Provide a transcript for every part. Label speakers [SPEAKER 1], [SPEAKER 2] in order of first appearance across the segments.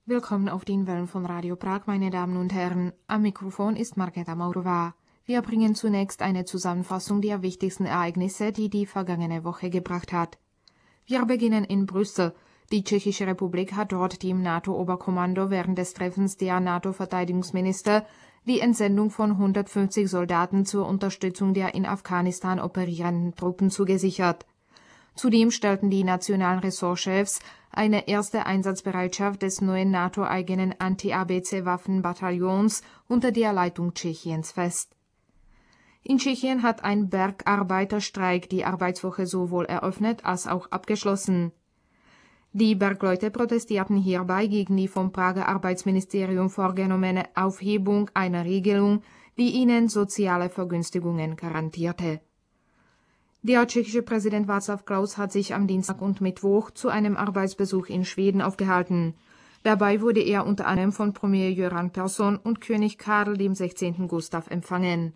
[SPEAKER 1] Willkommen auf den Wellen von Radio Prag, meine Damen und Herren. Am Mikrofon ist Markéta Maurová. Wir bringen zunächst eine Zusammenfassung der wichtigsten Ereignisse, die die vergangene Woche gebracht hat. Wir beginnen in Brüssel. Die Tschechische Republik hat dort dem NATO-Oberkommando während des Treffens der NATO-Verteidigungsminister die Entsendung von 150 Soldaten zur Unterstützung der in Afghanistan operierenden Truppen zugesichert. Zudem stellten die nationalen Ressortchefs eine erste Einsatzbereitschaft des neuen NATO-eigenen Anti-ABC-Waffenbataillons unter der Leitung Tschechiens fest. In Tschechien hat ein Bergarbeiterstreik die Arbeitswoche sowohl eröffnet als auch abgeschlossen. Die Bergleute protestierten hierbei gegen die vom Prager Arbeitsministerium vorgenommene Aufhebung einer Regelung, die ihnen soziale Vergünstigungen garantierte. Der tschechische Präsident Václav Klaus hat sich am Dienstag und Mittwoch zu einem Arbeitsbesuch in Schweden aufgehalten. Dabei wurde er unter anderem von Premier Göran Persson und König Karl XVI. Gustav empfangen.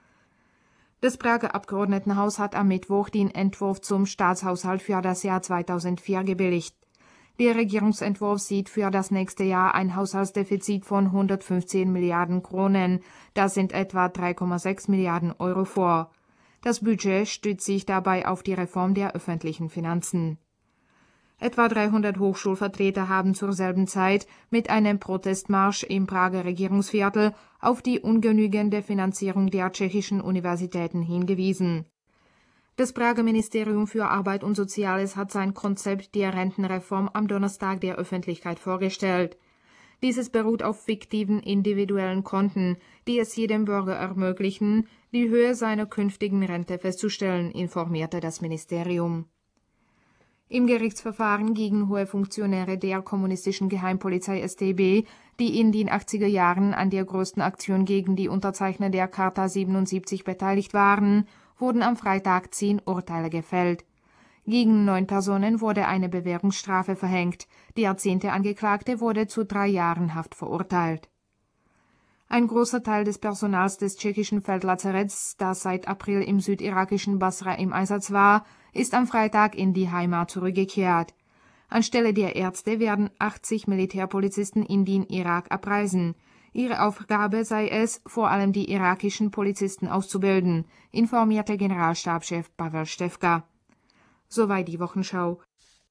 [SPEAKER 1] Das Prager Abgeordnetenhaus hat am Mittwoch den Entwurf zum Staatshaushalt für das Jahr 2004 gebilligt. Der Regierungsentwurf sieht für das nächste Jahr ein Haushaltsdefizit von 115 Milliarden Kronen, das sind etwa 3,6 Milliarden Euro vor. Das Budget stützt sich dabei auf die Reform der öffentlichen Finanzen. Etwa 300 Hochschulvertreter haben zur selben Zeit mit einem Protestmarsch im Prager Regierungsviertel auf die ungenügende Finanzierung der tschechischen Universitäten hingewiesen. Das Prager Ministerium für Arbeit und Soziales hat sein Konzept der Rentenreform am Donnerstag der Öffentlichkeit vorgestellt. Dieses beruht auf fiktiven individuellen Konten, die es jedem Bürger ermöglichen, die Höhe seiner künftigen Rente festzustellen, informierte das Ministerium. Im Gerichtsverfahren gegen hohe Funktionäre der kommunistischen Geheimpolizei StB, die in den 80er Jahren an der größten Aktion gegen die Unterzeichner der Charta 77 beteiligt waren, wurden am Freitag 10 Urteile gefällt. Gegen 9 Personen wurde eine Bewährungsstrafe verhängt. Der 10. Angeklagte wurde zu 3 Jahren Haft verurteilt. Ein großer Teil des Personals des tschechischen Feldlazaretts, das seit April im südirakischen Basra im Einsatz war, ist am Freitag in die Heimat zurückgekehrt. Anstelle der Ärzte werden 80 Militärpolizisten in den Irak abreisen. Ihre Aufgabe sei es, vor allem die irakischen Polizisten auszubilden, informierte Generalstabschef Pavel Štefka. Soweit die Wochenschau.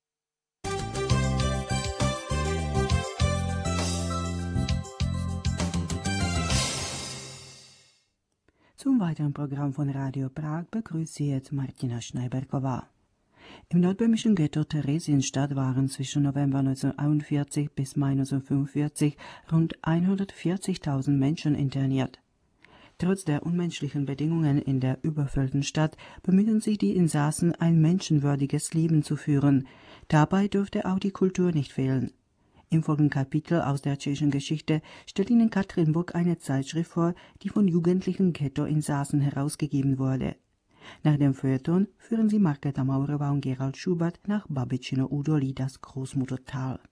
[SPEAKER 2] Zum weiteren Programm von Radio Prag begrüßt Sie jetzt Martina Schneiberkova. Im nordböhmischen Ghetto Theresienstadt waren zwischen November 1941 bis Mai 1945 rund 140.000 Menschen interniert. Trotz der unmenschlichen Bedingungen in der überfüllten Stadt bemühen sich die Insassen, ein menschenwürdiges Leben zu führen. Dabei dürfte auch die Kultur nicht fehlen. Im folgenden Kapitel aus der tschechischen Geschichte stellt Ihnen Katrin Bock eine Zeitschrift vor, die von jugendlichen Ghetto-Insassen herausgegeben wurde. Nach dem Feuilleton führen Sie Markéta Maurová und Gerald Schubert nach Babičino údolí, das Großmuttertal.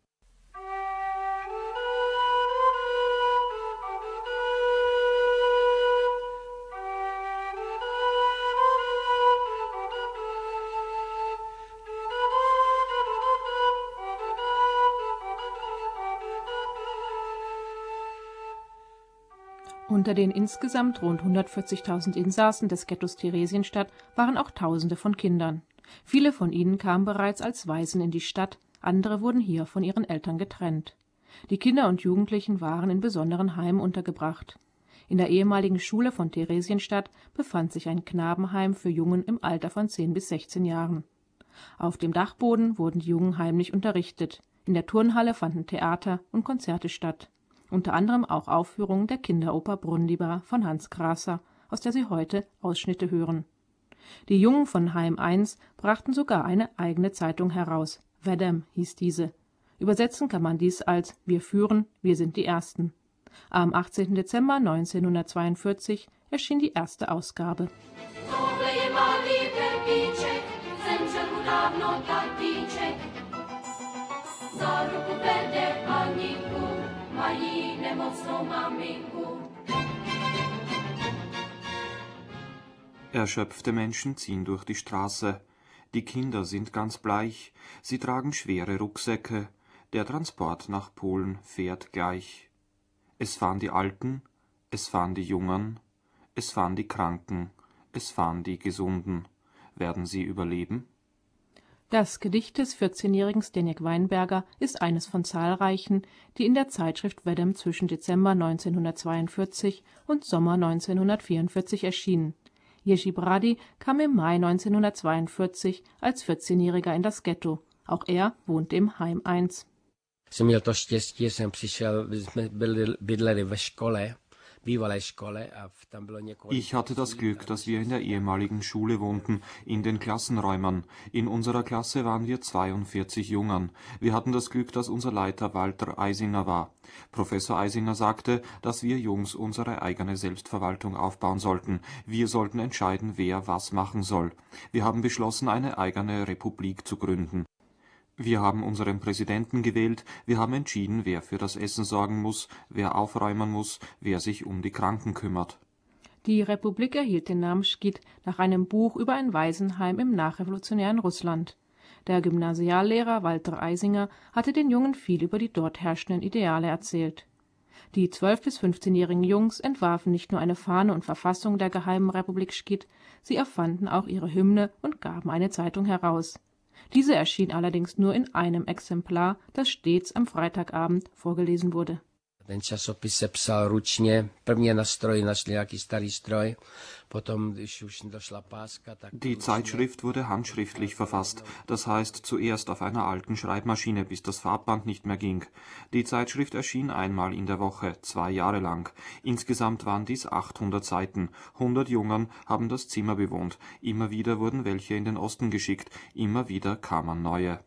[SPEAKER 3] Unter den insgesamt rund 140.000 Insassen des Ghettos Theresienstadt waren auch Tausende von Kindern. Viele von ihnen kamen bereits als Waisen in die Stadt, andere wurden hier von ihren Eltern getrennt. Die Kinder und Jugendlichen waren in besonderen Heimen untergebracht. In der ehemaligen Schule von Theresienstadt befand sich ein Knabenheim für Jungen im Alter von 10 bis 16 Jahren. Auf dem Dachboden wurden die Jungen heimlich unterrichtet. In der Turnhalle fanden Theater und Konzerte statt. Unter anderem auch Aufführungen der Kinderoper Brundibár von Hans Krása, aus der Sie heute Ausschnitte hören. Die Jungen von Heim 1 brachten sogar eine eigene Zeitung heraus. Vedem hieß diese. Übersetzen kann man dies als Wir führen, wir sind die Ersten. Am 18. Dezember 1942 erschien die erste Ausgabe.
[SPEAKER 4] Erschöpfte Menschen ziehen durch die Straße. Die Kinder sind ganz bleich, sie tragen schwere Rucksäcke. Der Transport nach Polen fährt gleich. Es fahren die Alten, es fahren die Jungen, es fahren die Kranken, es fahren die Gesunden. Werden sie überleben?
[SPEAKER 3] Das Gedicht des 14-jährigen Zdeněk Weinberger ist eines von zahlreichen, die in der Zeitschrift Wedem zwischen Dezember 1942 und Sommer 1944 erschienen. Jerzy Brady kam im Mai 1942 als 14-Jähriger in das Ghetto. Auch er wohnte im Heim 1.
[SPEAKER 5] Jsem měl to štěstí, že jsem přišel, jsme bydleli ve škole, bývalé škole, a tam bylo několik...
[SPEAKER 4] Ich hatte das Glück, dass wir in der ehemaligen Schule wohnten, in den Klassenräumen. In unserer Klasse waren wir 42 Jungen. Wir hatten das Glück, dass unser Leiter Walter Eisinger war. Professor Eisinger sagte, dass wir Jungs unsere eigene Selbstverwaltung aufbauen sollten. Wir sollten entscheiden, wer was machen soll. Wir haben beschlossen, eine eigene Republik zu gründen. Wir haben unseren Präsidenten gewählt, wir haben entschieden, wer für das Essen sorgen muss, wer aufräumen muss, wer sich um die Kranken kümmert.
[SPEAKER 3] Die Republik erhielt den Namen Schkid nach einem Buch über ein Waisenheim im nachrevolutionären Russland. Der Gymnasiallehrer Walter Eisinger hatte den Jungen viel über die dort herrschenden Ideale erzählt. Die 12- bis 15-jährigen Jungs entwarfen nicht nur eine Fahne und Verfassung der geheimen Republik Schkid, sie erfanden auch ihre Hymne und gaben eine Zeitung heraus. Diese erschien allerdings nur in einem Exemplar, das stets am Freitagabend vorgelesen wurde.
[SPEAKER 5] Ten časopis se psal ručně, prvně na stroji našli nějaký starý stroj, potom, když už došla páska, tak...
[SPEAKER 4] Die Zeitschrift wurde handschriftlich verfasst, das heißt zuerst auf einer alten Schreibmaschine, bis das Farbband nicht mehr ging. Die Zeitschrift erschien einmal in der Woche, 2 Jahre lang. Insgesamt waren dies 800 Seiten. 100 Jungen haben das Zimmer bewohnt. Immer wieder wurden welche in den Osten geschickt, immer wieder kamen neue.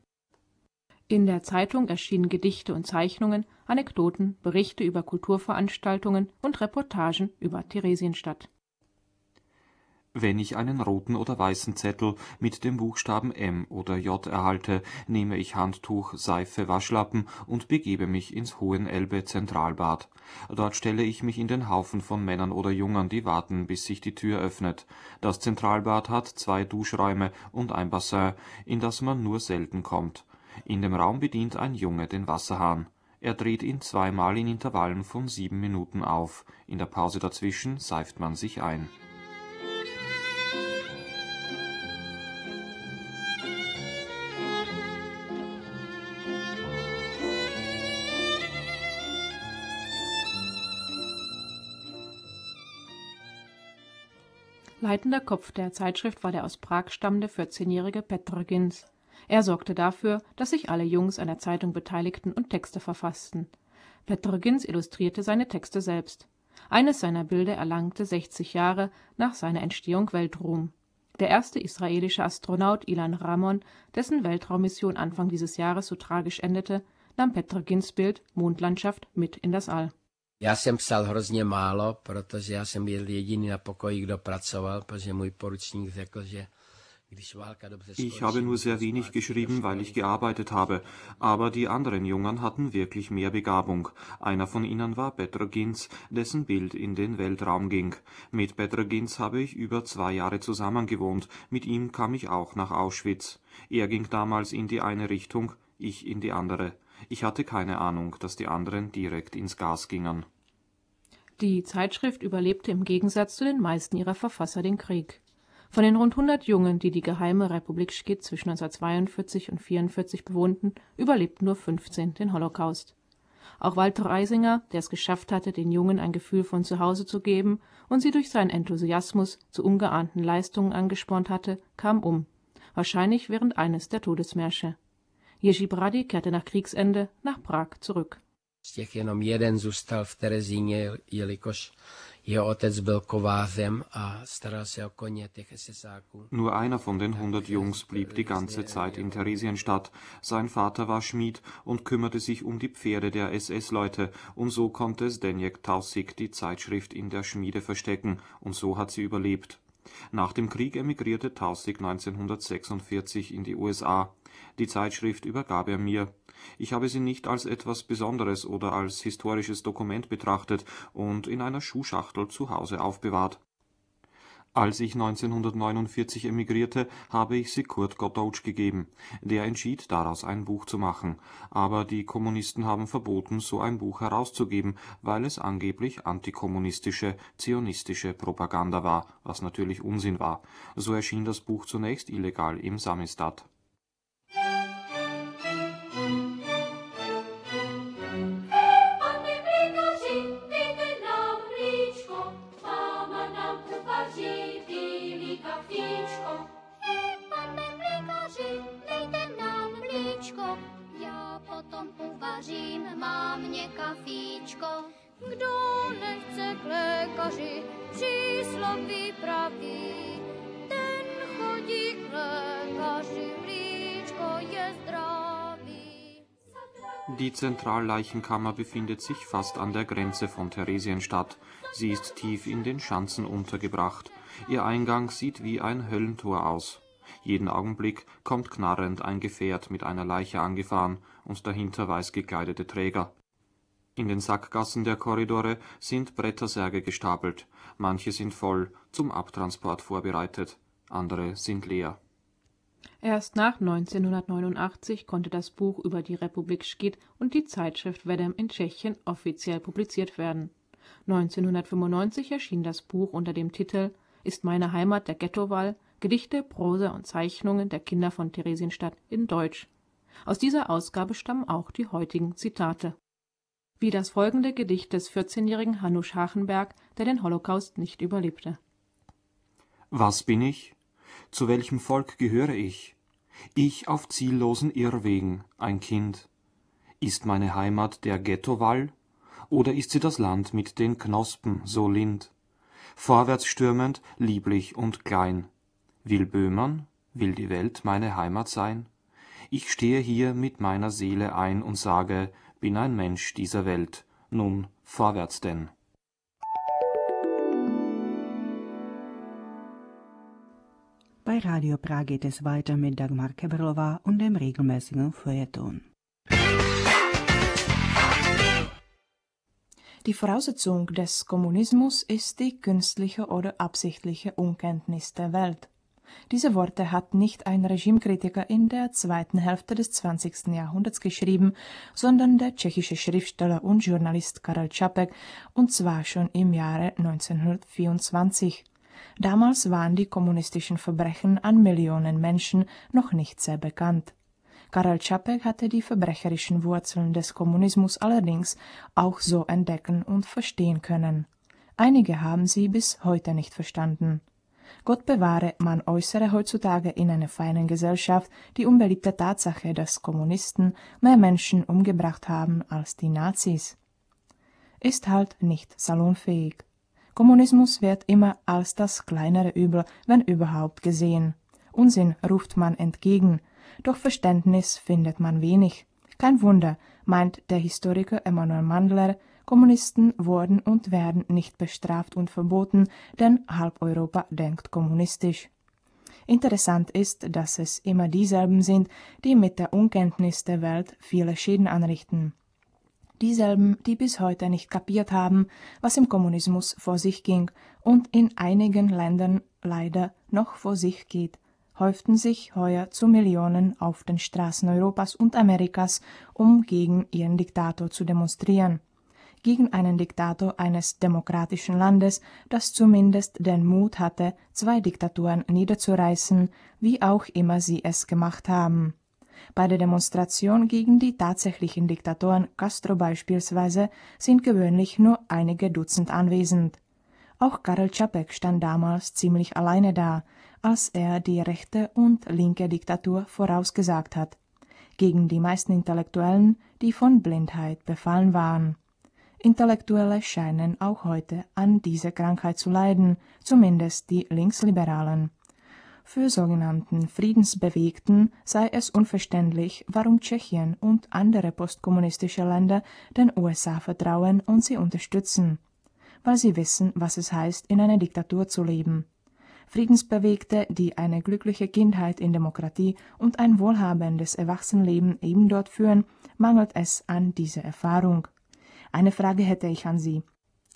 [SPEAKER 3] In der Zeitung erschienen Gedichte und Zeichnungen, Anekdoten, Berichte über Kulturveranstaltungen und Reportagen über Theresienstadt.
[SPEAKER 4] Wenn ich einen roten oder weißen Zettel mit dem Buchstaben M oder J erhalte, nehme ich Handtuch, Seife, Waschlappen und begebe mich ins Hohenelbe-Zentralbad. Dort stelle ich mich in den Haufen von Männern oder Jungen, die warten, bis sich die Tür öffnet. Das Zentralbad hat 2 Duschräume und ein Bassin, in das man nur selten kommt. In dem Raum bedient ein Junge den Wasserhahn. Er dreht ihn 2-mal in Intervallen von 7 Minuten auf. In der Pause dazwischen seift man sich ein.
[SPEAKER 3] Leitender Kopf der Zeitschrift war der aus Prag stammende 14-jährige Petr Ginz. Er sorgte dafür, dass sich alle Jungs an der Zeitung beteiligten und Texte verfassten. Petr Ginz illustrierte seine Texte selbst. Eines seiner Bilder erlangte 60 Jahre nach seiner Entstehung Weltruhm. Der erste israelische Astronaut Ilan Ramon, dessen Weltraummission Anfang dieses Jahres so tragisch endete, nahm Petr Ginz Bild Mondlandschaft mit in das All.
[SPEAKER 5] Já jsem psal hrozně málo, protože já jsem byl jediný na pokoji, kdo pracoval, protože můj poručník řekl, že
[SPEAKER 4] Ich habe nur sehr wenig geschrieben, weil ich gearbeitet habe, aber die anderen Jungen hatten wirklich mehr Begabung. Einer von ihnen war Petr Ginz, dessen Bild in den Weltraum ging. Mit Petr Ginz habe ich über 2 Jahre zusammengewohnt, mit ihm kam ich auch nach Auschwitz. Er ging damals in die eine Richtung, ich in die andere. Ich hatte keine Ahnung, dass die anderen direkt ins Gas gingen.
[SPEAKER 3] Die Zeitschrift überlebte im Gegensatz zu den meisten ihrer Verfasser den Krieg. Von den rund 100 Jungen, die die geheime Republik Schkid zwischen 1942 und 1944 bewohnten, überlebten nur 15 den Holocaust. Auch Walter Eisinger, der es geschafft hatte, den Jungen ein Gefühl von Zuhause zu geben und sie durch seinen Enthusiasmus zu ungeahnten Leistungen angespornt hatte, kam um. Wahrscheinlich während eines der Todesmärsche. Jerzy Brady kehrte nach Kriegsende nach Prag zurück.
[SPEAKER 5] Z těch jenom jeden zůstal v Terezíně, jelikož jeho otec byl kovářem a staral se o koně těch SSáků.
[SPEAKER 4] Nur einer von den 100 Jungs blieb die ganze Zeit in Theresienstadt. Sein Vater war Schmied und kümmerte sich um die Pferde der SS-Leute, und so konnte Zdeněk Tausig die Zeitschrift in der Schmiede verstecken, und so hat sie überlebt. Nach dem Krieg emigrierte Tausig 1946 in die USA. Die Zeitschrift übergab er mir. Ich habe sie nicht als etwas Besonderes oder als historisches Dokument betrachtet und in einer Schuhschachtel zu Hause aufbewahrt. Als ich 1949 emigrierte, habe ich sie Kurt Gottauch gegeben. Der entschied, daraus ein Buch zu machen. Aber die Kommunisten haben verboten, so ein Buch herauszugeben, weil es angeblich antikommunistische, zionistische Propaganda war, was natürlich Unsinn war. So erschien das Buch zunächst illegal im Samisdat.
[SPEAKER 6] Mámě kafíčko, kdo nechce k lékaři, přísloví praví, ten chodí k lékaři, líčko je zdravý.
[SPEAKER 4] Die Zentralleichenkammer befindet sich fast an der Grenze von Theresienstadt. Sie ist tief in den Schanzen untergebracht. Ihr Eingang sieht wie ein Höllentor aus. Jeden Augenblick kommt knarrend ein Gefährt mit einer Leiche angefahren und dahinter weiß gekleidete Träger. In den Sackgassen der Korridore sind Brettersärge gestapelt. Manche sind voll, zum Abtransport vorbereitet, andere sind leer.
[SPEAKER 3] Erst nach 1989 konnte das Buch über die Republik Škid und die Zeitschrift Vedem in Tschechien offiziell publiziert werden. 1995 erschien das Buch unter dem Titel Ist meine Heimat der Ghettowall? Gedichte, Prosa und Zeichnungen der Kinder von Theresienstadt in Deutsch. Aus dieser Ausgabe stammen auch die heutigen Zitate. Wie das folgende Gedicht des 14-jährigen Hanusch Hachenberg, der den Holocaust nicht überlebte.
[SPEAKER 4] Was bin ich? Zu welchem Volk gehöre ich? Ich auf ziellosen Irrwegen, ein Kind. Ist meine Heimat der Ghettowall? Oder ist sie das Land mit den Knospen so lind? Vorwärts stürmend, lieblich und klein. Will Böhmern, will die Welt meine Heimat sein? Ich stehe hier mit meiner Seele ein und sage, bin ein Mensch dieser Welt. Nun, vorwärts denn.
[SPEAKER 2] Bei Radio Prag geht es weiter mit Dagmar Keberlová und dem regelmäßigen Feuilleton.
[SPEAKER 7] Die Voraussetzung des Kommunismus ist die künstliche oder absichtliche Unkenntnis der Welt. Diese Worte hat nicht ein Regimekritiker in der zweiten Hälfte des 20. Jahrhunderts geschrieben, sondern der tschechische Schriftsteller und Journalist Karel Čapek, und zwar schon im Jahre 1924. Damals waren die kommunistischen Verbrechen an Millionen Menschen noch nicht sehr bekannt. Karel Čapek hatte die verbrecherischen Wurzeln des Kommunismus allerdings auch so entdecken und verstehen können. Einige haben sie bis heute nicht verstanden. Gott bewahre, man äußere heutzutage in einer feinen Gesellschaft die unbeliebte Tatsache, dass Kommunisten mehr Menschen umgebracht haben als die Nazis. Ist halt nicht salonfähig. Kommunismus wird immer als das kleinere Übel, wenn überhaupt, gesehen. Unsinn ruft man entgegen, doch Verständnis findet man wenig. Kein Wunder, meint der Historiker Emanuel Mandler, Kommunisten wurden und werden nicht bestraft und verboten, denn halb Europa denkt kommunistisch. Interessant ist, dass es immer dieselben sind, die mit der Unkenntnis der Welt viele Schäden anrichten. Dieselben, die bis heute nicht kapiert haben, was im Kommunismus vor sich ging und in einigen Ländern leider noch vor sich geht, häuften sich heuer zu Millionen auf den Straßen Europas und Amerikas, um gegen ihren Diktator zu demonstrieren. Gegen einen Diktator eines demokratischen Landes, das zumindest den Mut hatte, 2 Diktaturen niederzureißen, wie auch immer sie es gemacht haben. Bei der Demonstration gegen die tatsächlichen Diktatoren, Castro beispielsweise, sind gewöhnlich nur einige Dutzend anwesend. Auch Karel Čapek stand damals ziemlich alleine da, als er die rechte und linke Diktatur vorausgesagt hat, gegen die meisten Intellektuellen, die von Blindheit befallen waren. Intellektuelle scheinen auch heute an dieser Krankheit zu leiden, zumindest die Linksliberalen. Für sogenannten Friedensbewegten sei es unverständlich, warum Tschechien und andere postkommunistische Länder den USA vertrauen und sie unterstützen, weil sie wissen, was es heißt, in einer Diktatur zu leben. Friedensbewegte, die eine glückliche Kindheit in Demokratie und ein wohlhabendes Erwachsenenleben eben dort führen, mangelt es an dieser Erfahrung. Eine Frage hätte ich an Sie.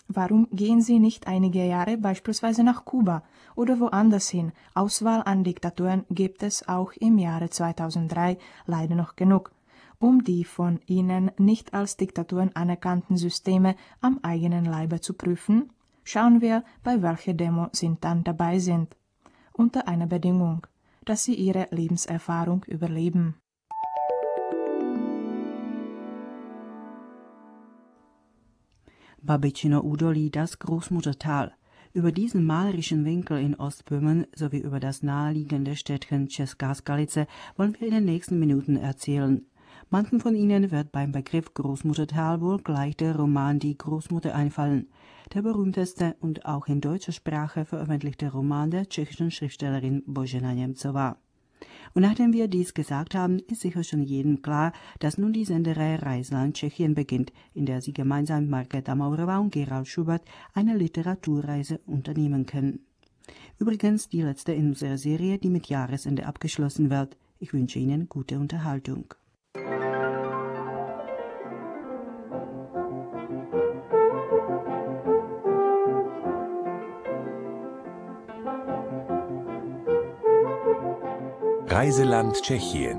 [SPEAKER 7] Warum gehen Sie nicht einige Jahre beispielsweise nach Kuba oder woanders hin? Auswahl an Diktaturen gibt es auch im Jahre 2003 leider noch genug, um die von Ihnen nicht als Diktaturen anerkannten Systeme am eigenen Leibe zu prüfen. Schauen wir, bei welcher Demo Sie dann dabei sind. Unter einer Bedingung, dass Sie Ihre Lebenserfahrung überleben.
[SPEAKER 2] Babičino Údolí, das Großmuttertal. Über diesen malerischen Winkel in Ostböhmen sowie über das naheliegende Städtchen Česká Skalice wollen wir in den nächsten Minuten erzählen. Manchen von Ihnen wird beim Begriff Großmuttertal wohl gleich der Roman Die Großmutter einfallen, der berühmteste und auch in deutscher Sprache veröffentlichte Roman der tschechischen Schriftstellerin Božena Němcová. Und nachdem wir dies gesagt haben, ist sicher schon jedem klar, dass nun die Sendereihe Reiseland Tschechien beginnt, in der Sie gemeinsam mit Markéta Maurová und Gerald Schubert eine Literaturreise unternehmen können. Übrigens die letzte in unserer Serie, die mit Jahresende abgeschlossen wird. Ich wünsche Ihnen gute Unterhaltung.
[SPEAKER 8] Reiseland Tschechien.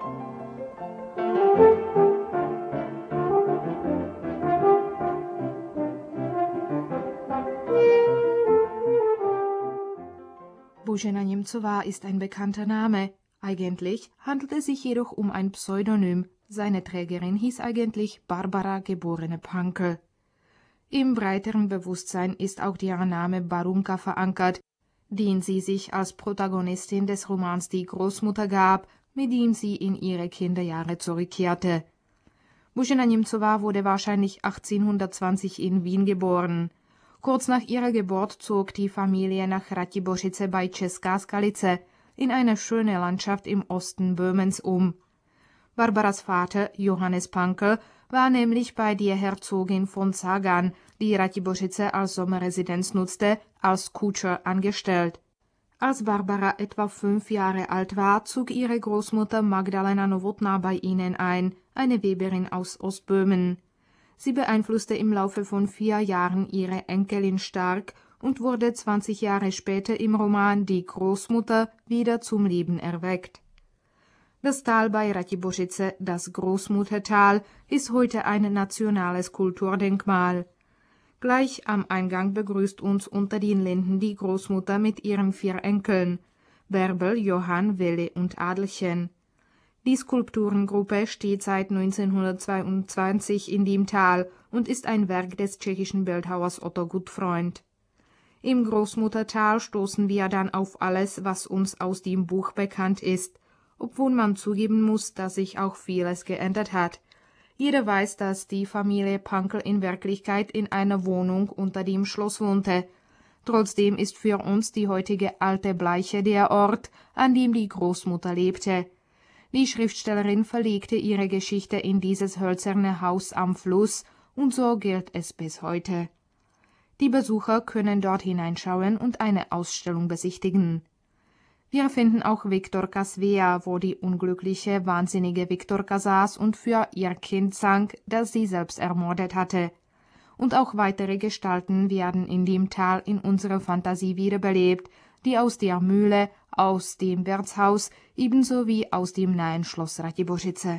[SPEAKER 1] Božena Němcová ist ein bekannter Name. Eigentlich handelt es sich jedoch um ein Pseudonym. Seine Trägerin hieß eigentlich Barbara geborene Pankel. Im breiteren Bewusstsein ist auch ihr Name Barunka verankert, den sie sich als Protagonistin des Romans Die Großmutter gab, mit dem sie in ihre Kinderjahre zurückkehrte. Božena Němcová wurde wahrscheinlich 1820 in Wien geboren. Kurz nach ihrer Geburt zog die Familie nach Ratibořice bei Česká Skalice, in eine schöne Landschaft im Osten Böhmens um. Barbaras Vater, Johannes Pankel, war nämlich bei der Herzogin von Sagan, die Ratibořice als Sommerresidenz nutzte, als Kutscher angestellt. Als Barbara etwa 5 Jahre alt war, zog ihre Großmutter Magdalena Nowotná bei ihnen ein, eine Weberin aus Ostböhmen. Sie beeinflusste im Laufe von 4 Jahren ihre Enkelin stark und wurde 20 Jahre später im Roman Die Großmutter wieder zum Leben erweckt. Das Tal bei Ratibořice, das Großmuttertal, ist heute ein nationales Kulturdenkmal. Gleich am Eingang begrüßt uns unter den Linden die Großmutter mit ihren 4 Enkeln, Bärbel, Johann, Welle und Adelchen. Die Skulpturengruppe steht seit 1922 in dem Tal und ist ein Werk des tschechischen Bildhauers Otto Gutfreund. Im Großmuttertal stoßen wir dann auf alles, was uns aus dem Buch bekannt ist, obwohl man zugeben muss, dass sich auch vieles geändert hat. Jeder weiß, dass die Familie Pankel in Wirklichkeit in einer Wohnung unter dem Schloss wohnte. Trotzdem ist für uns die heutige Alte Bleiche der Ort, an dem die Großmutter lebte. Die Schriftstellerin verlegte ihre Geschichte in dieses hölzerne Haus am Fluss, und so gilt es bis heute. Die Besucher können dort hineinschauen und eine Ausstellung besichtigen. Wir finden auch Viktorka Svea, wo die unglückliche, wahnsinnige Viktorka saß und für ihr Kind sang, das sie selbst ermordet hatte. Und auch weitere Gestalten werden in dem Tal in unserer Fantasie wiederbelebt, die aus der Mühle, aus dem Wirtshaus, ebenso wie aus dem nahen Schloss Ratibořice.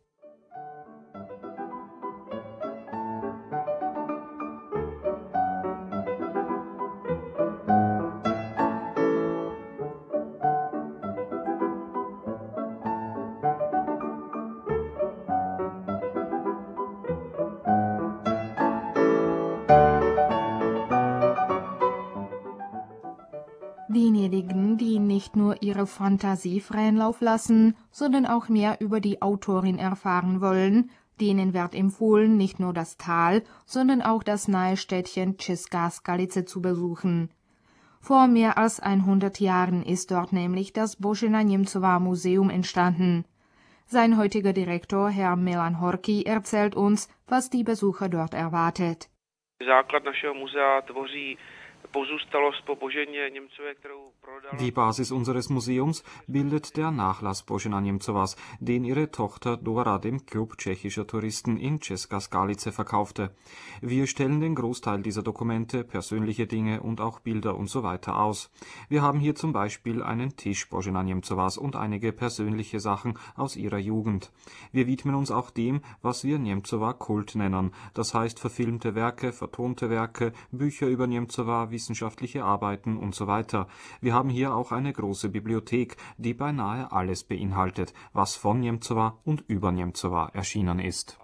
[SPEAKER 1] Diejenigen, die nicht nur ihre Fantasie freien Lauf lassen, sondern auch mehr über die Autorin erfahren wollen, denen wird empfohlen, nicht nur das Tal, sondern auch das nahe Städtchen Česká Skalice zu besuchen. Vor mehr als 100 Jahren ist dort nämlich das Božena Němcová Museum entstanden. Sein heutiger Direktor, Herr Milan Horký, erzählt uns, was die Besucher dort erwartet.
[SPEAKER 9] Základ našeho muzea tvoří
[SPEAKER 4] Die Basis unseres Museums bildet der Nachlass Božena Němcovas, den ihre Tochter Dora dem Klub tschechischer Touristen in Česká Skalice verkaufte. Wir stellen den Großteil dieser Dokumente, persönliche Dinge und auch Bilder und so weiter aus. Wir haben hier zum Beispiel einen Tisch Božena Němcovas und einige persönliche Sachen aus ihrer Jugend. Wir widmen uns auch dem, was wir Němcova Kult nennen, das heißt verfilmte Werke, vertonte Werke, Bücher über Němcova, wissenschaftliche Arbeiten und so weiter. Wir haben hier auch eine große Bibliothek, die beinahe alles beinhaltet, was von Němcova und über Němcova erschienen ist.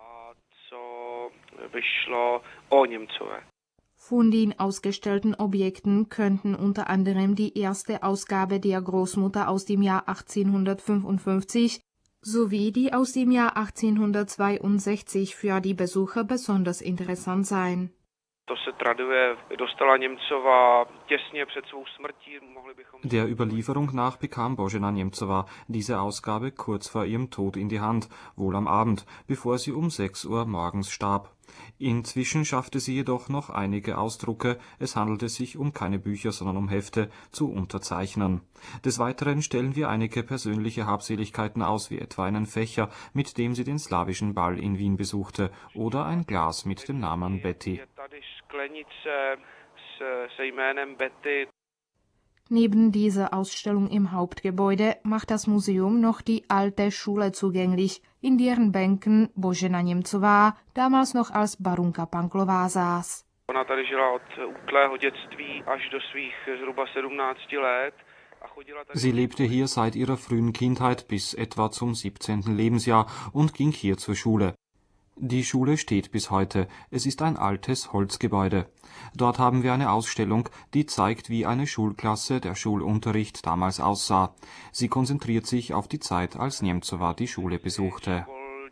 [SPEAKER 1] Von den ausgestellten Objekten könnten unter anderem die erste Ausgabe der Großmutter aus dem Jahr 1855 sowie die aus dem Jahr 1862 für die Besucher besonders interessant sein.
[SPEAKER 4] Der Überlieferung nach bekam Božena Němcova diese Ausgabe kurz vor ihrem Tod in die Hand, wohl am Abend, bevor sie um 6 Uhr morgens starb. Inzwischen schaffte sie jedoch noch einige Ausdrucke, es handelte sich um keine Bücher, sondern um Hefte, zu unterzeichnen. Des Weiteren stellen wir einige persönliche Habseligkeiten aus, wie etwa einen Fächer, mit dem sie den slawischen Ball in Wien besuchte, oder ein Glas mit dem Namen Betty.
[SPEAKER 1] Neben dieser Ausstellung im Hauptgebäude macht das Museum noch die alte Schule zugänglich, in deren Bänken Božena Němcová damals noch als Barunka Panklová saß.
[SPEAKER 4] Sie lebte hier seit ihrer frühen Kindheit bis etwa zum 17. Lebensjahr und ging hier zur Schule. Die Schule steht bis heute. Es ist ein altes Holzgebäude. Dort haben wir eine Ausstellung, die zeigt, wie eine Schulklasse der Schulunterricht damals aussah. Sie konzentriert sich auf die Zeit, als Němcova die Schule besuchte.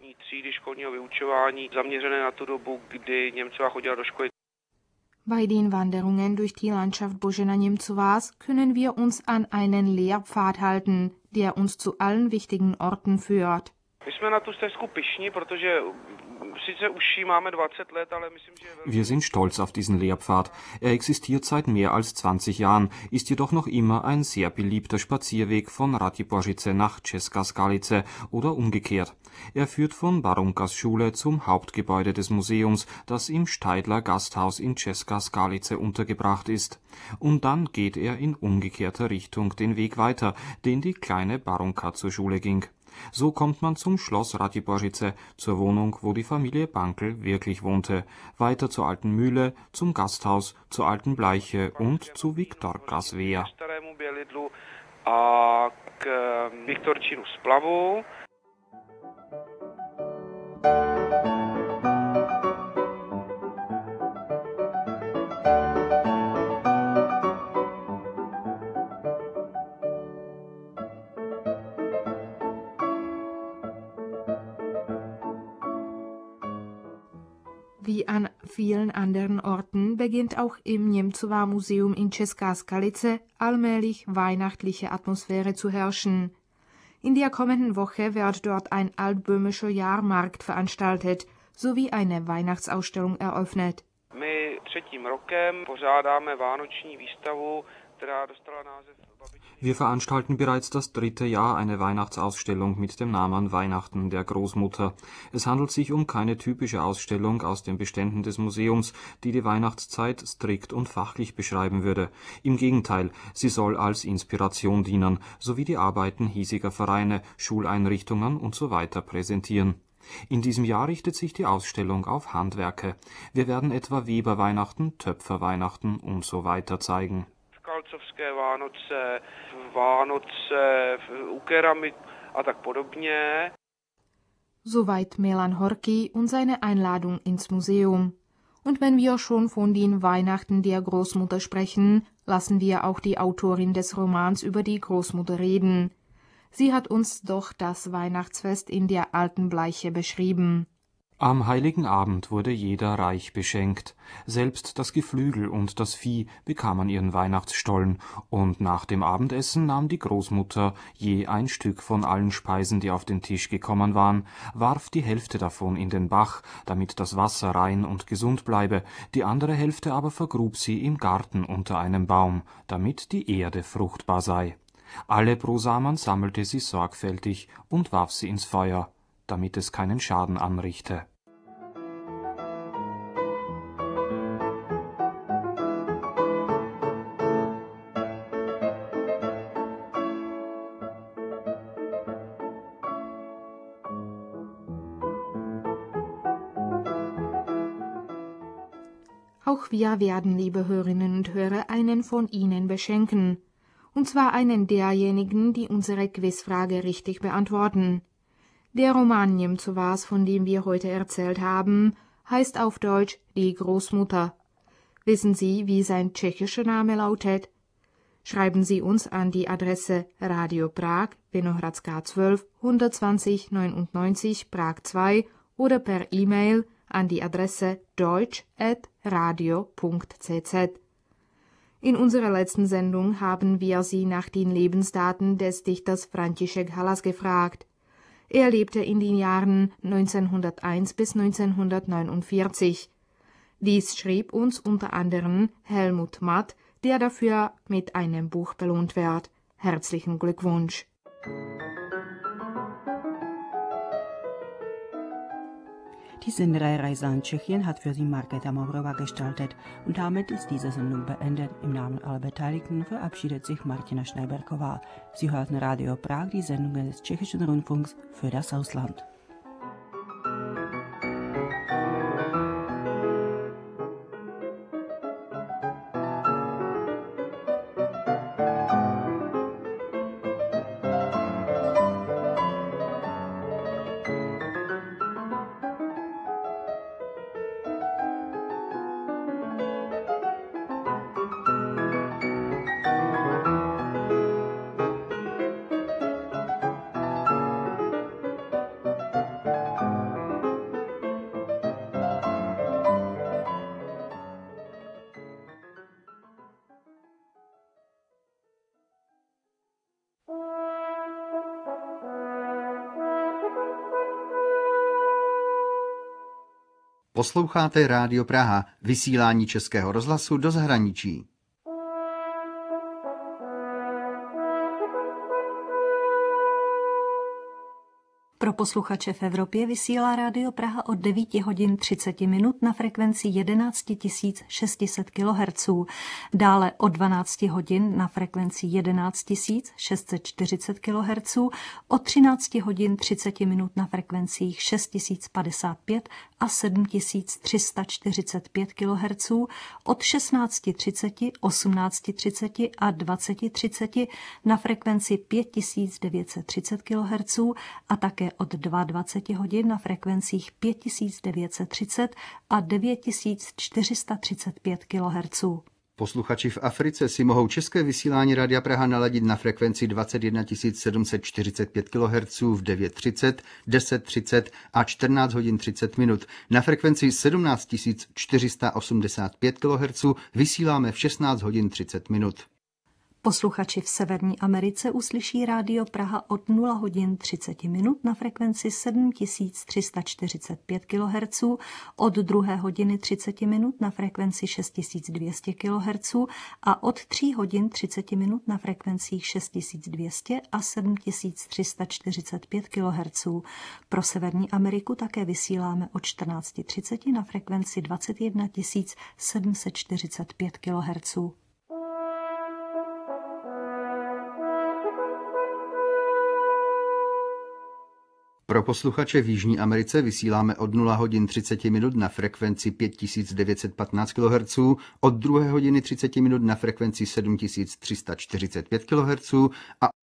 [SPEAKER 1] Bei den Wanderungen durch die Landschaft Božena Němcovas können wir uns an einen Lehrpfad halten, der uns zu allen wichtigen Orten führt.
[SPEAKER 4] Wir sind stolz auf diesen Lehrpfad. Er existiert seit mehr als 20 Jahren, ist jedoch noch immer ein sehr beliebter Spazierweg von Ratibořice nach Česká Skalice oder umgekehrt. Er führt von Barunkas Schule zum Hauptgebäude des Museums, das im Steidler Gasthaus in Česká Skalice untergebracht ist. Und dann geht er in umgekehrter Richtung den Weg weiter, den die kleine Barunka zur Schule ging. So kommt man zum Schloss Ratibořice, zur Wohnung, wo die Familie Bankel wirklich wohnte, weiter zur alten Mühle, zum Gasthaus, zur alten Bleiche und zu Viktorkas Wehr.
[SPEAKER 1] Wie an vielen anderen Orten beginnt auch im Němcova Museum in Česká Skalice allmählich weihnachtliche Atmosphäre zu herrschen. In der kommenden Woche wird dort ein altböhmischer Jahrmarkt veranstaltet, sowie eine Weihnachtsausstellung eröffnet.
[SPEAKER 4] Wir veranstalten bereits das 3. Jahr eine Weihnachtsausstellung mit dem Namen Weihnachten der Großmutter. Es handelt sich um keine typische Ausstellung aus den Beständen des Museums, die die Weihnachtszeit strikt und fachlich beschreiben würde. Im Gegenteil, sie soll als Inspiration dienen, sowie die Arbeiten hiesiger Vereine, Schuleinrichtungen usw. präsentieren. In diesem Jahr richtet sich die Ausstellung auf Handwerke. Wir werden etwa Weberweihnachten, Töpferweihnachten usw. zeigen.
[SPEAKER 1] Soweit Milan Horký und seine Einladung ins Museum. Und wenn wir schon von den Weihnachten der Großmutter sprechen, lassen wir auch die Autorin des Romans über die Großmutter reden. Sie hat uns doch das Weihnachtsfest in der alten Bleiche beschrieben.
[SPEAKER 4] Am heiligen Abend wurde jeder reich beschenkt. Selbst das Geflügel und das Vieh bekamen ihren Weihnachtsstollen, und nach dem Abendessen nahm die Großmutter je ein Stück von allen Speisen, die auf den Tisch gekommen waren, warf die Hälfte davon in den Bach, damit das Wasser rein und gesund bleibe, die andere Hälfte aber vergrub sie im Garten unter einem Baum, damit die Erde fruchtbar sei. Alle Brosamen sammelte sie sorgfältig und warf sie ins Feuer, damit es keinen Schaden anrichte.
[SPEAKER 1] Auch wir werden, liebe Hörerinnen und Hörer, einen von Ihnen beschenken. Und zwar einen derjenigen, die unsere Quizfrage richtig beantworten. Der Roman Němcovas, von dem wir heute erzählt haben, heißt auf Deutsch Die Großmutter. Wissen Sie, wie sein tschechischer Name lautet? Schreiben Sie uns an die Adresse Radio Prag, Vinohradská 12, 120 99 Prag 2 oder per E-Mail an die Adresse deutsch@radio.cz. In unserer letzten Sendung haben wir Sie nach den Lebensdaten des Dichters František Halas gefragt. Er lebte in den Jahren 1901 bis 1949. Dies schrieb uns unter anderem Helmut Matt, der dafür mit einem Buch belohnt wird. Herzlichen Glückwunsch!
[SPEAKER 2] Die Sendereihe an Tschechien hat für Sie Markéta Maurová gestaltet und damit ist diese Sendung beendet. Im Namen aller Beteiligten verabschiedet sich Martina Schneiberková. Sie hörten Radio Prag, die Sendungen des Tschechischen Rundfunks für das Ausland.
[SPEAKER 9] Posloucháte Rádio Praha, vysílání Českého rozhlasu do zahraničí.
[SPEAKER 10] Pro posluchače v Evropě vysílá Rádio Praha od 9 hodin 30 minut na frekvenci 11 600 kHz, dále od 12 hodin na frekvenci 11 640 kHz, od 13 hodin 30 minut na frekvencích 6055 a 7345 kHz, od 16:30, 18:30 a 20:30 na frekvenci 5930 kHz a také od 22 hodin na frekvencích 5930 a 9435 kHz.
[SPEAKER 9] Posluchači v Africe si mohou české vysílání Rádia Praha naladit na frekvenci 21 745 kHz v 9:30, 10:30 a 14 hodin 30 minut. Na frekvenci 17 485 kHz vysíláme v 16 hodin 30 minut.
[SPEAKER 10] Posluchači v Severní Americe uslyší Rádio Praha od 0 hodin 30 minut na frekvenci 7345 kHz, od 2 hodiny 30 minut na frekvenci 6200 kHz a od 3 hodin 30 minut na frekvencích 6200 a 7345 kHz. Pro Severní Ameriku také vysíláme od 14:30 na frekvenci 21 745 kHz.
[SPEAKER 9] Pro posluchače v Jižní Americe vysíláme od 0 hodin 30 minut na frekvenci 5915 kHz, od 2 hodiny 30 minut na frekvenci 7345 kHz a